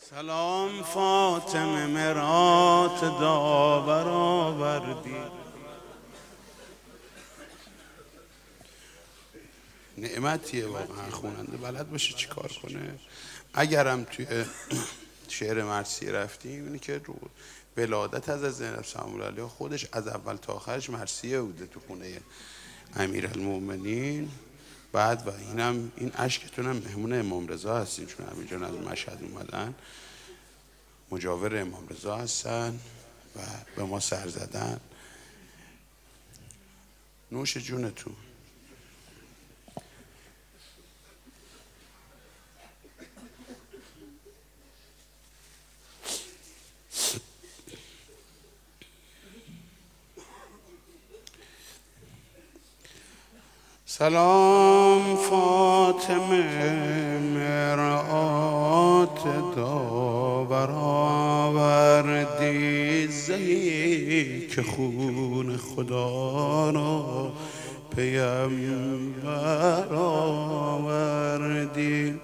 سلام فاطمه مرات داور آوردی. نعمتیه واقعا خواننده بلد باشه چی کار کنه. اگرم توی شعر مرثیه رفتیم اینه که رو ولادت از زینب سلام الله خودش از اول تا آخرش مرثیه بوده تو خونه امیرالمومنین. بعد و این اشکتون هم مهمون امام رضا هستیم، چون همینجا از مشهد اومدن، مجاور امام رضا هستن و به ما سر زدن. نوش جونتون. سلام فاطمه مرآت داور آوردی، زهی که خون خدا را پیمبر آوردی.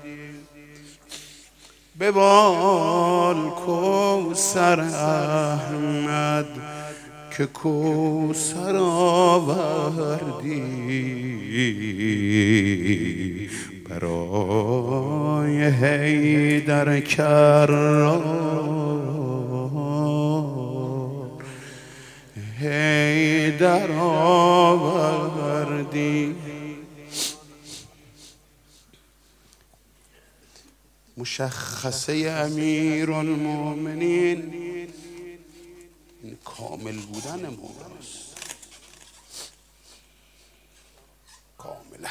ببال کوثر احمد که کوثر آوردی، برای حیدر کرار حیدر آوردی. مشخصه امیرالمومنین این کامل بودن مولاست. کاملا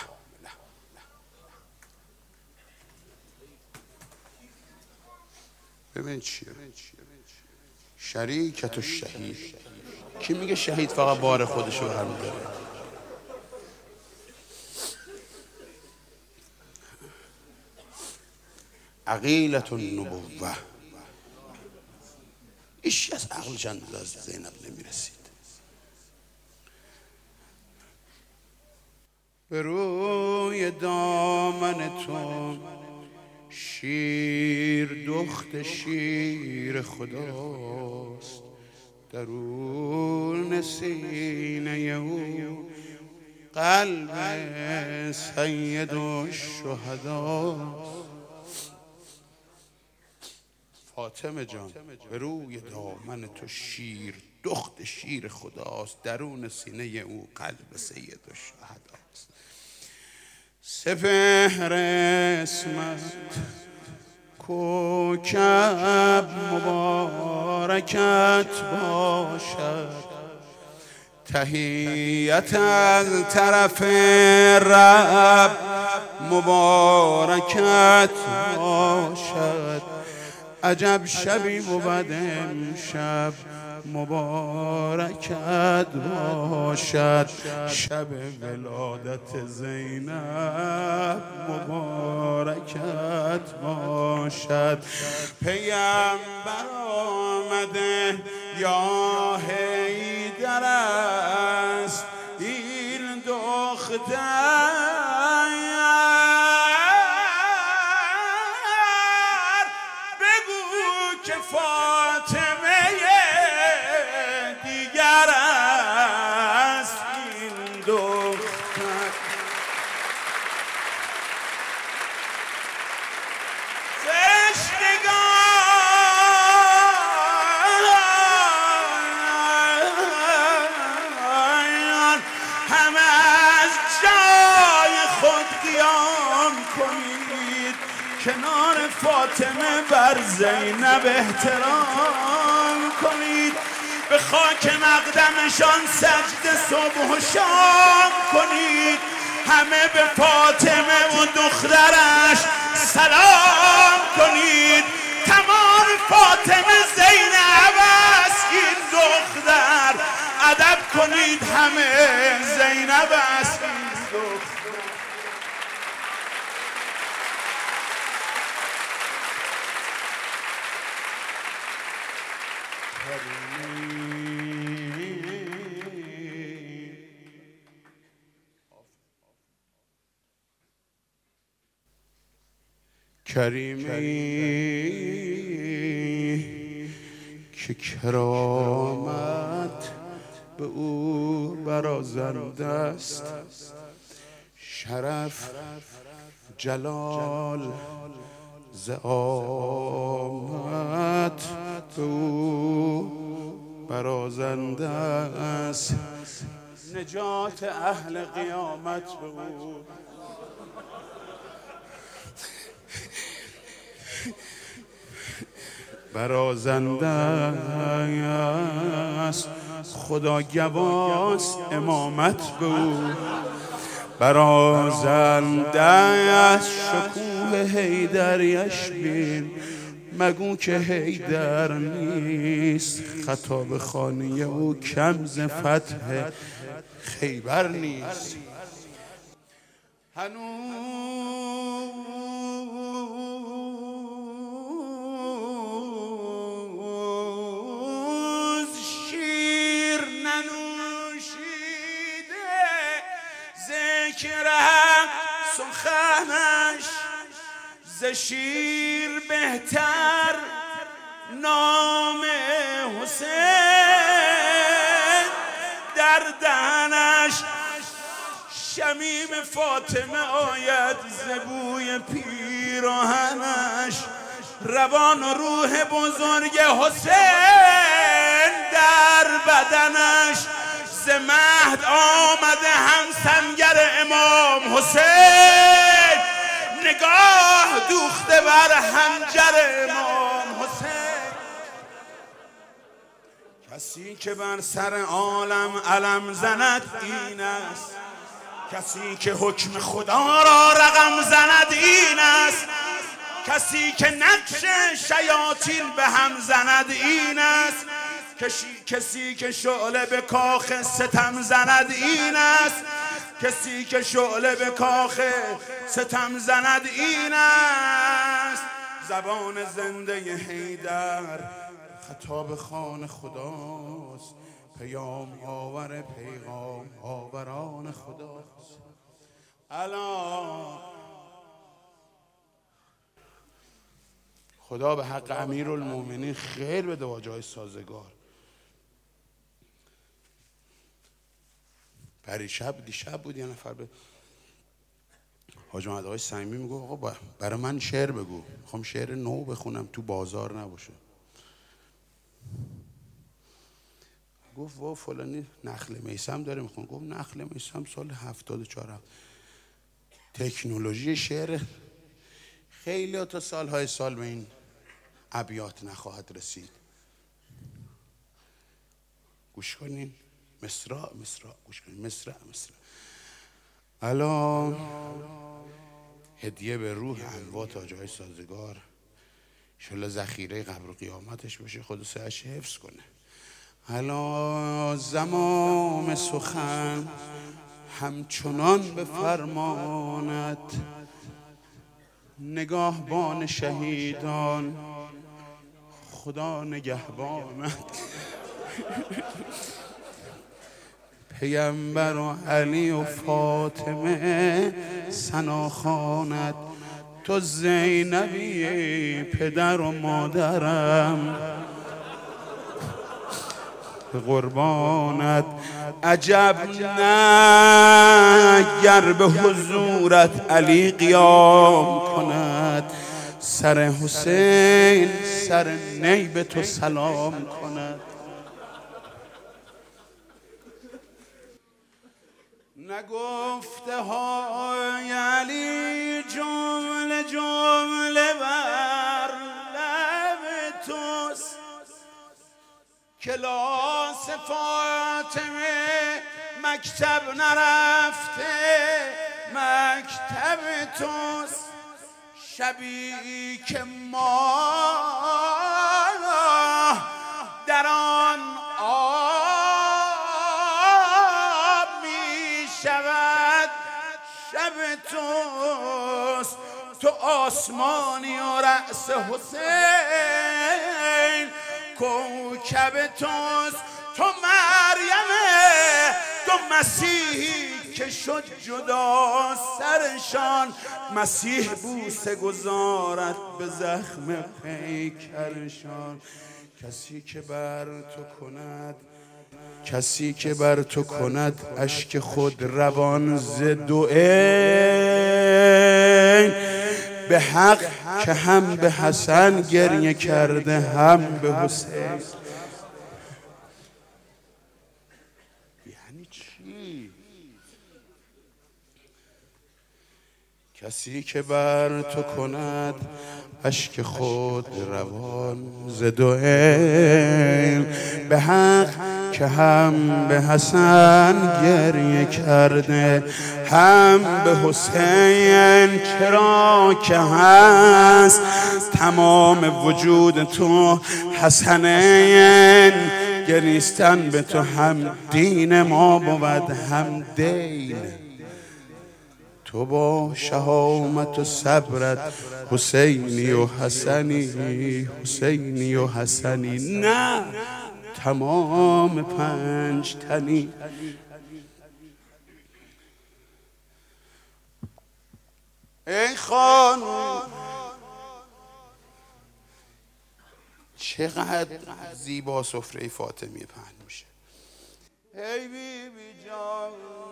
ببین چیه شریکت الشهید. کی میگه شهید فقط بار خودشو برمی‌داره؟ عقیلة النبوة. ایشی از عقل جند از زینب نمیرسید. به روی دامن تو شیر دخت شیر خداست، درون سینه او قلب سید الشهداست. فاطمه جان به روی دامن تو شیر دخت شیر خداست، درون سینه او قلب سید الشهداست. سپهر اسمت کوکب مبارکت باشد، تحیت از طرف رب مبارکت باشد. عجب شبی بود امشب مبارکت باشد، شب ولادت زینب مبارکت باشد. پیامبر آمده یا حیدر است این دختر، که فاطمه دیگر است این دختر. زشتگان همه از جای خود قیام کنید، کنار فاطمه بر زینب احترام کنید، به خاک مقدمشان سجده صبح و شام کنید، همه به فاطمه و دخترش سلام کنید. تمام فاطمه زینب است این دختر، ادب کنید همه زینب است این دختر. کریمی که کرامت به او برازنده است، شرف جلال زعامت به او برازنده است، نجات اهل قیامت به او برازنده است، خدا گواست امامت به او برازنده است، شکوه حیدریش بین مگو که حیدر نیست، خطا به خانه او کم ز فتح خیبر نیست. هنوز شیر ننوشیده ذکر سخنش، ز شیر بهتر نام حسین در دهنش، شمیم فاطمه آید ز بوی پیراهنش، روان و روح بزرگ حسین در بدنش، ز مهد آمده همسنگر امام حسین، نگاه دوخته بر حنجر امام حسین. کسی که بر سر عالم علم زند این است، کسی که حکم خدا را رقم زند این است، کسی که نقش شیاطین به هم زند این است، کسی که شعله به کاخ ستم زند این است، کسی که شعله به کاخ ستم زند این است، زبان زنده حیدر خطاب خان خداست، پیام آور پیغام آوران خداست. الان خدا به حق امیرالمومنین خیر بده واجه‌های سازگار. پریشب دیشب بود یه نفر به حاج محمد آقای صمیمی میگه آقا برای من شعر بگو، میخوام شعر نو بخونم تو بازار نباشه. گفت وا فلانی نخل میثم داره میخونه. گفت نخل میثم سال 74 تکنولوژی شعر خیلی تا سالهای سال به این ابیات نخواهد رسید. گوش کنین مصرع گوش کنین مصرع. الان هدیه به روح اموات حاجی‌های سازگار، انشالله ذخیره قبر و قیامتش بشه، خدا سعیش حفظ کنه. الان زمام سخن همچنان به فرمانت، نگاهبان شهیدان خدا نگهبانت، پیامبر و علی و فاطمه ثناخوانت، تو زینبی پدر و مادرم قربانت، عجب نه گر به حضورت علی قیام کند، سر حسین سر نی به تو سلام کند. نگفته های علی جمله جمله بر لب توست، کلاس فاطمه مکتب نرفته مکتب توست، شبی که ما در آن آب می شود شب توست، تو آسمانی و رأس حسین کوکب توست، تو مریم تو مسیحی که شد جدا سرشان، مسیح بوسه گذارد به زخم پیکرشان، کسی که بر تو کند اشک خود روان ز دو عین، به حق که هم به حسن گریه کرده هم به حسین. یعنی چی؟ کسی که بر تو کند اشک خود روان ز دو عین، به حق که هم به حسن گریه کرده هم به حسین. چرا که هست تمام وجود تو حسنین، گریستن به تو هم دین ما بود هم دین. تو با شهامت و صبرت حسینی و حسنی، حسینی و حسنی، نه تمام پنج تنی. ای خانم چقدر زیبا سفره فاطمی پهن میشه. ای بی بی جان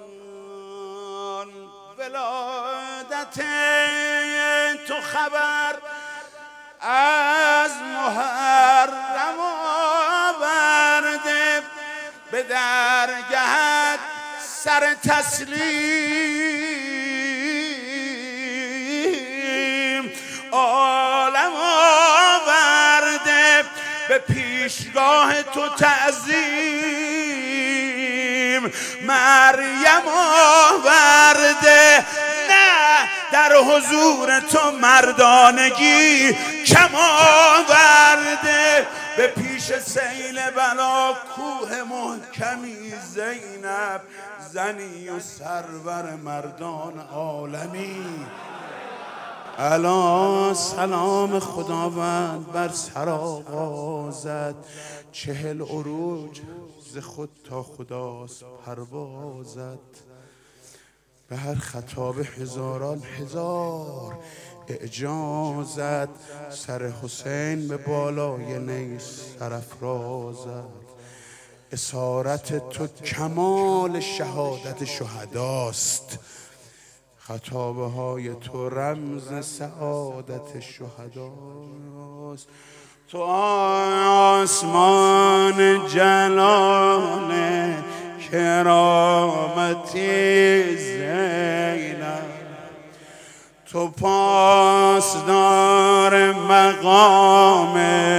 ولادت تو خبر از محرم آورده، به درگهت سر تسلیم عالم آورده، به پیشگاه تو تعظیم مریم آورده. نه در حضور تو مردانگی کم آورده، به پیش سیل بلا کوه محکمی زینب زنی و سرور مردان عالمی. الا سلام خداوند بر سر آغازد، 40 عروج ز خود تا خداست پروازد. به هر خطاب هزاران هزار اعجازت، سر حسین به بالای نی سرافرازد. اسارت تو کمال شهادت شهداست، خطابه های تو رمز سعادت شهداست. تو آسمان جلال کرامتی زینب، تو پاسدار مقام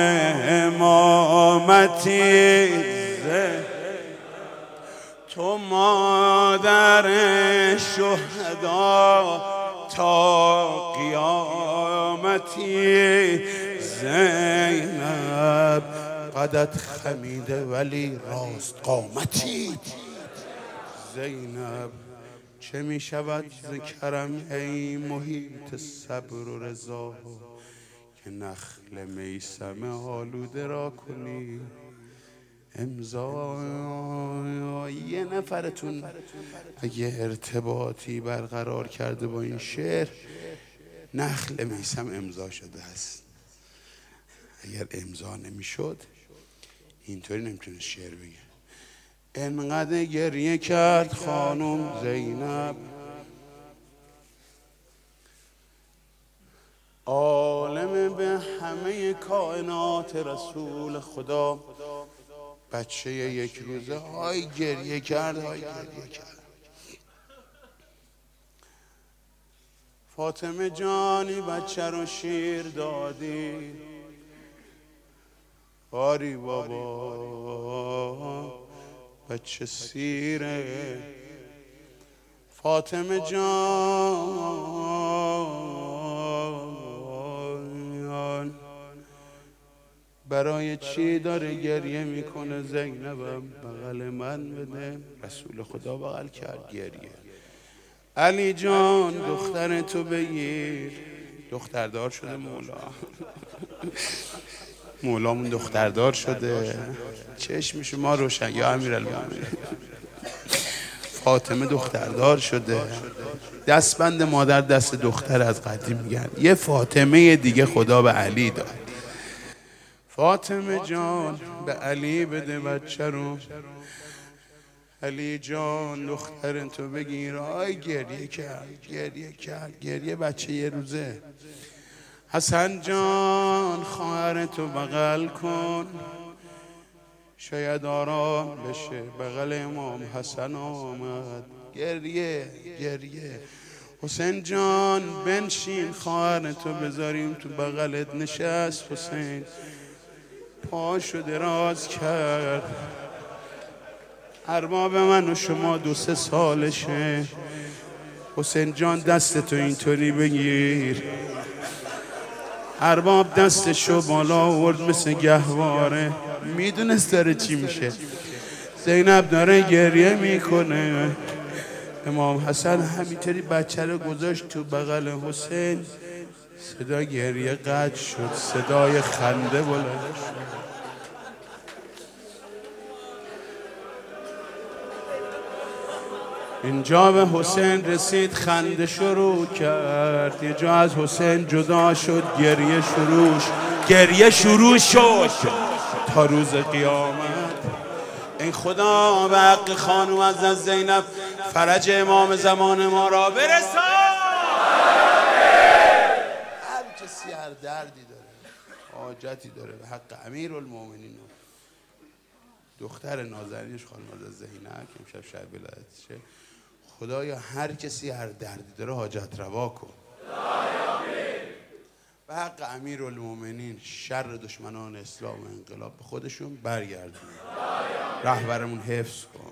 امامتی زینب، تو مادر شهدا تا قیامتی زینب. قدت خمیده ولی راست قامتی زینب. چه می شود ز کرم ای محیط صبر و رضا، که نخل میسم آلوده را کنی امضا. یه نفرتون اگه ارتباطی برقرار کرده با این شعر، نخل میسم امضا شده است. اگر امضا نمیشد اینطوری نمیتونه شعر بگه. انقدر گریه کرد خانم زینب، عالم به همه کائنات رسول خدا، بچه یک روزه های گریه کرد، های گریه کرد. فاطمه جانی بچه رو شیر دادی، آری بابا بچه سیره. فاطمه جان برای چی داره گریه میکنه؟ زینبم بغل من بده. رسول خدا بغل کرد گریه. علی جان دختر تو بگیر. دختردار شده مولامون دختردار شده، چشمش ما روشن. یا امیرالمومنین فاطمه دختردار شده، دستبند مادر دست دختر از قدیم میگن. یه فاطمه دیگه خدا به علی داد. فاطمه جان به علی بده بچه رو، علی جان دختر تو بگیر. آی گریه کرد گریه بچه یه روزه. حسن جان خواهر تو بغل کن، شاید آرام بشه. بغل امام حسن آمد، گریه. حسین جان بنشین، خواهر تو بذاریم تو بغلت. نشست حسین، پاشو دراز کرد. ارباب من و شما 2-3 سالشه. حسین جان دستتو اینطوری بگیر. ارباب دستشو بالا آورد مثل گهواره، میدونست داره چی میشه. زینب داره گریه میکنه. امام حسن همینطوری بچه رو گذاشت تو بغل حسین. صدا گریه قطع شد، صدای خنده بلند شد. اینجا به حسین رسید، خنده شروع کرد. یه جا از حسین جدا شد، گریه شروع شد تا روز قیامت. ای خدا به حق خانم از زینب فرج امام زمان ما را برسان. هر کسی هر دردی داره، حاجتی داره، به حق امیرالمومنین دختر نازنینش خانم از زینب که امشب شب ولادتشه، خدایا هر کسی هر دردی داره حاجت روا کن. به حق امیرالمومنین شر دشمنان اسلام و انقلاب به خودشون برگردون. رهبرمون حفظ کن.